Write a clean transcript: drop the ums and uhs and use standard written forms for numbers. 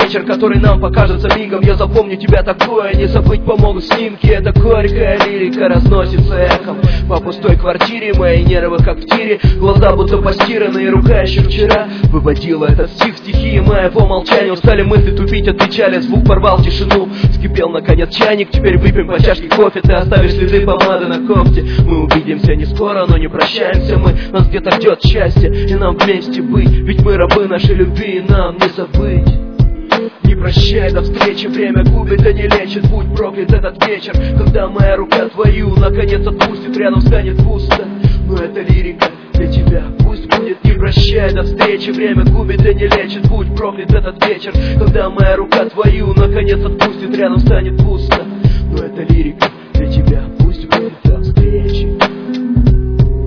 вечер, который нам покажется мигом. Я запомню тебя такое, не забыть помогут снимки. Это горькая лирика разносится эхом по пустой квартире. Мои нервы как в тире, глаза будто постираны, и рука еще вчера выводила этот стих. Стихии моего молчания, устали мысли тупить от печали. Звук порвал тишину, вскипел наконец чайник. Теперь выпьем по чашке кофе, ты оставишь следы помады на кофте. Мы увидимся не скоро, но не прощаемся мы. Нас где-то ждет счастье, и нам вместе быть. Ведь мы рабы нашей любви, и нам не забыть. Не прощай, до встречи, время губит, а не лечит. Будь проклят этот вечер, когда моя рука твою наконец отпустит, рядом станет пусто. Но это лирика для тебя, пусть будет. Не прощай, до встречи, время губит, а не лечит. Будь проклят этот вечер, когда моя рука твою наконец отпустит, рядом станет пусто. Но это лирика для тебя.